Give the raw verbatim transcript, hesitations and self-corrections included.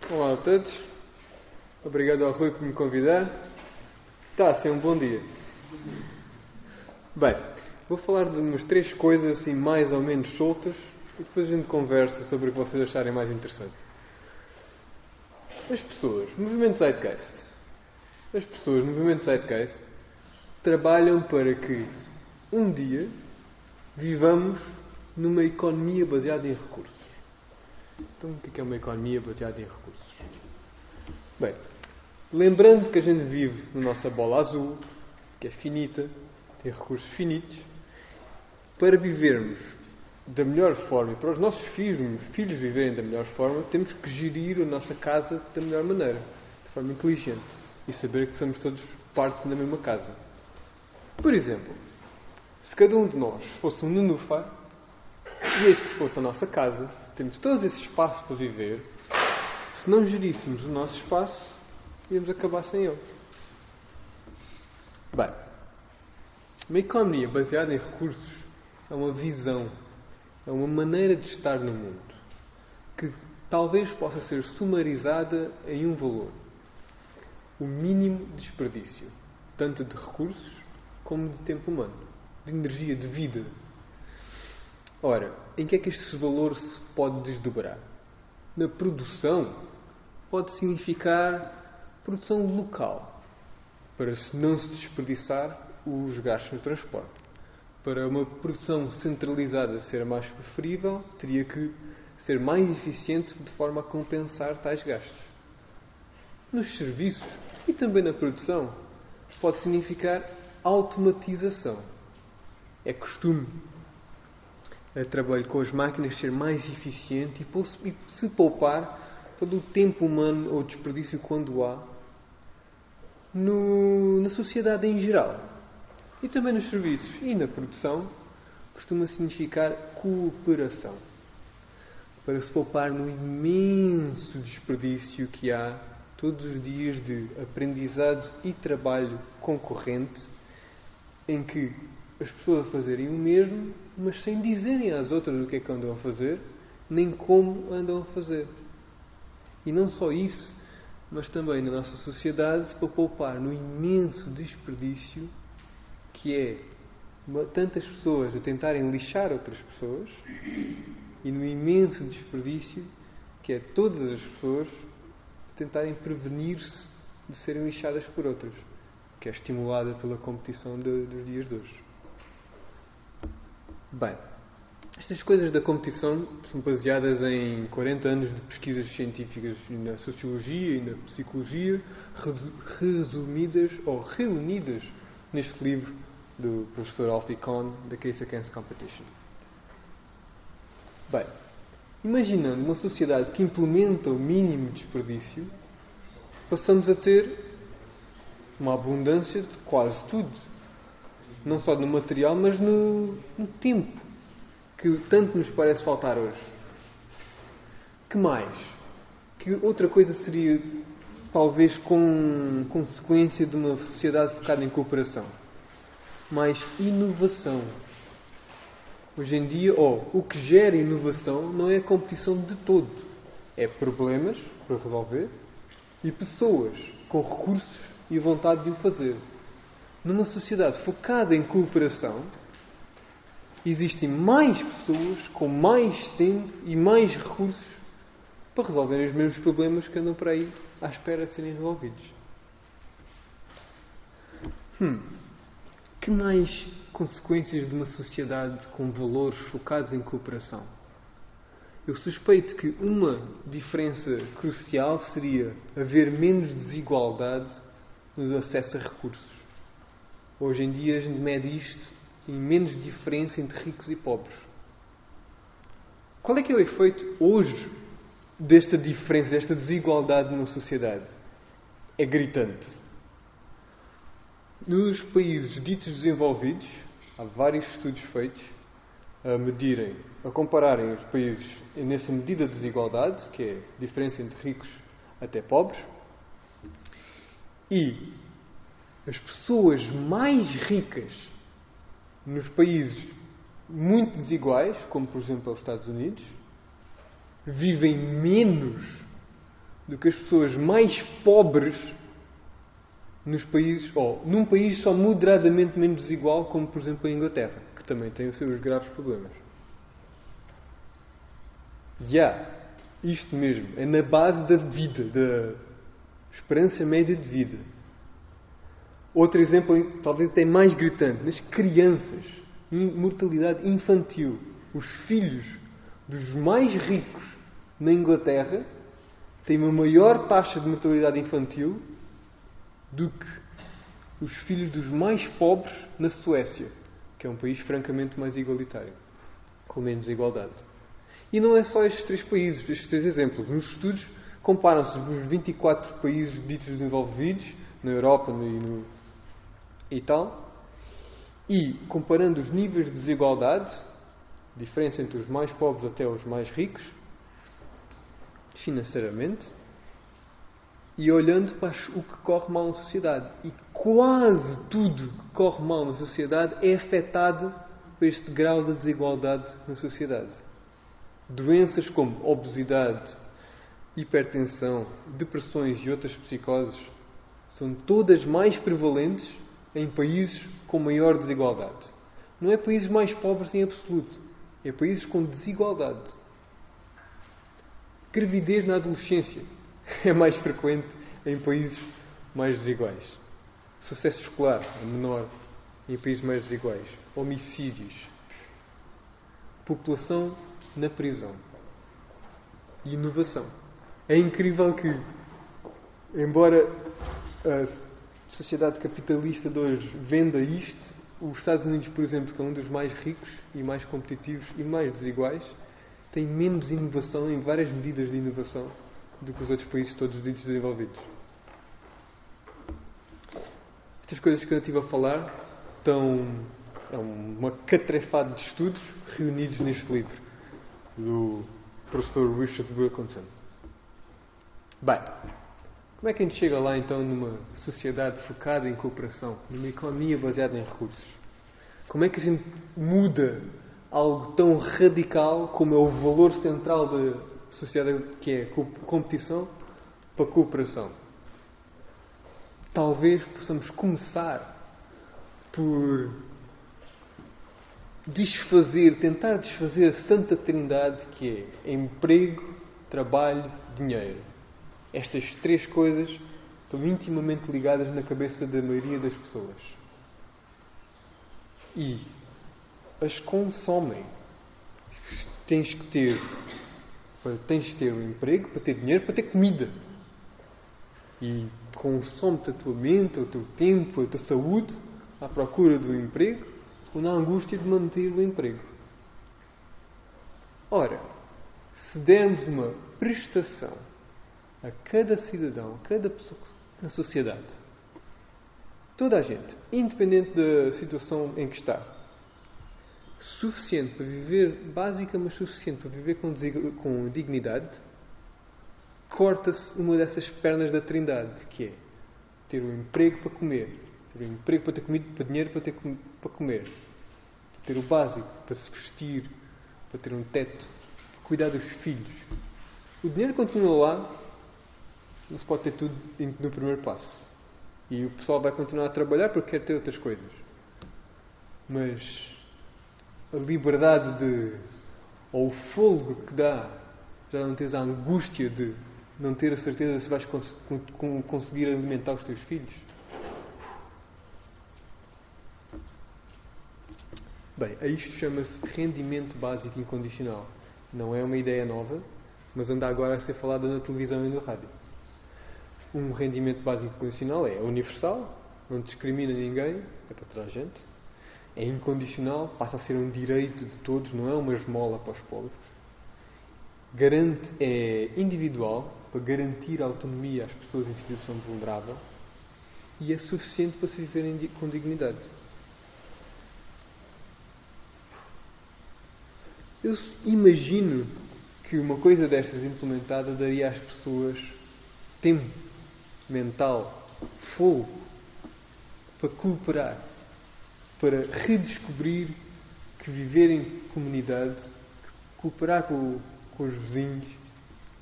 Olá a todos, obrigado ao Rui por me convidar. Está a ser um bom dia. Bem, vou falar de umas três coisas assim mais ou menos soltas e depois a gente conversa sobre o que vocês acharem mais interessante. As pessoas, movimento Zeitgeist. As pessoas, movimento Zeitgeist, trabalham para que um dia vivamos numa economia baseada em recursos. Então, o que é uma economia baseada em recursos? Bem, lembrando que a gente vive na nossa bola azul, que é finita, tem recursos finitos, para vivermos da melhor forma e para os nossos filhos, filhos viverem da melhor forma, temos que gerir a nossa casa da melhor maneira, de forma inteligente, e saber que somos todos parte da mesma casa. Por exemplo, se cada um de nós fosse um nenúfar, e este fosse a nossa casa, temos todo esse espaço para viver. Se não geríssemos o nosso espaço, íamos acabar sem ele. Bem, uma economia baseada em recursos é uma visão, é uma maneira de estar no mundo que talvez possa ser sumarizada em um valor: o mínimo desperdício, tanto de recursos como de tempo humano, de energia, de vida. Ora, em que é que este valor se pode desdobrar? Na produção, pode significar produção local, para não se desperdiçar os gastos no transporte. Para uma produção centralizada ser mais preferível, teria que ser mais eficiente de forma a compensar tais gastos. Nos serviços e também na produção, pode significar automatização. É costume a trabalho com as máquinas ser mais eficiente e se poupar todo o tempo humano ou desperdício quando há no, na sociedade em geral. E também nos serviços e na produção costuma significar cooperação, para se poupar no imenso desperdício que há todos os dias de aprendizado e trabalho concorrente, em que as pessoas a fazerem o mesmo, mas sem dizerem às outras o que é que andam a fazer, nem como andam a fazer. E não só isso, mas também na nossa sociedade, para poupar no imenso desperdício que é tantas pessoas a tentarem lixar outras pessoas, e no imenso desperdício que é todas as pessoas a tentarem prevenir-se de serem lixadas por outras, que é estimulada pela competição de, dos dias de hoje. Bem, estas coisas da competição são baseadas em quarenta anos de pesquisas científicas na sociologia e na psicologia, resumidas ou reunidas neste livro do professor Alfie Kohn, The Case Against Competition. Bem, imaginando uma sociedade que implementa o mínimo desperdício, passamos a ter uma abundância de quase tudo. Não só no material, mas no, no tempo, que tanto nos parece faltar hoje. Que mais? Que outra coisa seria, talvez, com consequência de uma sociedade focada em cooperação? Mais inovação. Hoje em dia, oh, o que gera inovação não é a competição de todo. É problemas para resolver e pessoas com recursos e vontade de o fazer. Numa sociedade focada em cooperação, existem mais pessoas com mais tempo e mais recursos para resolverem os mesmos problemas que andam por aí à espera de serem resolvidos. Hum. Que mais consequências de uma sociedade com valores focados em cooperação? Eu suspeito que uma diferença crucial seria haver menos desigualdade no acesso a recursos. Hoje em dia a gente mede isto em menos diferença entre ricos e pobres. Qual é que é o efeito hoje desta diferença, desta desigualdade numa sociedade? É gritante. Nos países ditos desenvolvidos, há vários estudos feitos a medirem, a compararem os países nessa medida de desigualdade, que é a diferença entre ricos até pobres, e as pessoas mais ricas nos países muito desiguais, como por exemplo os Estados Unidos, vivem menos do que as pessoas mais pobres nos países, ou num país só moderadamente menos desigual, como por exemplo a Inglaterra, que também tem os seus graves problemas. E há isto mesmo, é na base da vida, da esperança média de vida. Outro exemplo, talvez até mais gritante, nas crianças, mortalidade infantil. Os filhos dos mais ricos na Inglaterra têm uma maior taxa de mortalidade infantil do que os filhos dos mais pobres na Suécia, que é um país francamente mais igualitário, com menos igualdade. E não é só estes três países, estes três exemplos. Nos estudos comparam-se os vinte e quatro países ditos desenvolvidos, na Europa e, no, e tal, e comparando os níveis de desigualdade, diferença entre os mais pobres até os mais ricos, financeiramente, e olhando para o que corre mal na sociedade. E quase tudo que corre mal na sociedade é afetado por este grau de desigualdade na sociedade. Doenças como obesidade, hipertensão, depressões e outras psicoses são todas mais prevalentes em países com maior desigualdade. Não é países mais pobres em absoluto, é países com desigualdade. Gravidez na adolescência é mais frequente em países mais desiguais. Sucesso escolar é menor em países mais desiguais. Homicídios. População na prisão. E inovação. É incrível que, embora a sociedade capitalista de hoje venda isto, os Estados Unidos, por exemplo, que é um dos mais ricos e mais competitivos e mais desiguais, tem menos inovação em várias medidas de inovação do que os outros países todos ditos desenvolvidos. Estas coisas que eu estive a falar estão é uma catrefada de estudos reunidos neste livro do professor Richard Wilkinson. Bem, como é que a gente chega lá então numa sociedade focada em cooperação, numa economia baseada em recursos? Como é que a gente muda algo tão radical como é o valor central da sociedade, que é a competição, para a cooperação? Talvez possamos começar por desfazer, tentar desfazer a Santa Trindade, que é emprego, trabalho, dinheiro. Estas três coisas estão intimamente ligadas na cabeça da maioria das pessoas. E as consomem. Tens que ter, tens que ter um emprego para ter dinheiro, para ter comida. E consome-te a tua mente, o teu tempo, a tua saúde à procura do emprego ou na angústia de manter o emprego. Ora, se dermos uma prestação a cada cidadão, a cada pessoa na sociedade, toda a gente, independente da situação em que está, suficiente para viver, básica, mas suficiente para viver com, com dignidade, corta-se uma dessas pernas da Trindade, que é ter um emprego para comer, ter um emprego para ter comida, para dinheiro para ter para comer, para ter o básico, para se vestir, para ter um teto, para cuidar dos filhos. O dinheiro continua lá, não se pode ter tudo no primeiro passo. E o pessoal vai continuar a trabalhar porque quer ter outras coisas. Mas a liberdade de, ou o fôlego que dá, já não tens a angústia de não ter a certeza se vais cons- con- conseguir alimentar os teus filhos. Bem, a isto chama-se rendimento básico incondicional. Não é uma ideia nova, mas anda agora a ser falada na televisão e no rádio. Um rendimento básico incondicional é universal, não discrimina ninguém, é para toda a gente. É incondicional, passa a ser um direito de todos, não é uma esmola para os pobres. Garante, é individual, para garantir a autonomia às pessoas em situação vulnerável, e é suficiente para se viverem com dignidade. Eu imagino que uma coisa destas implementada daria às pessoas tempo mental, fogo, para cooperar, para redescobrir que viver em comunidade, cooperar com, com os vizinhos,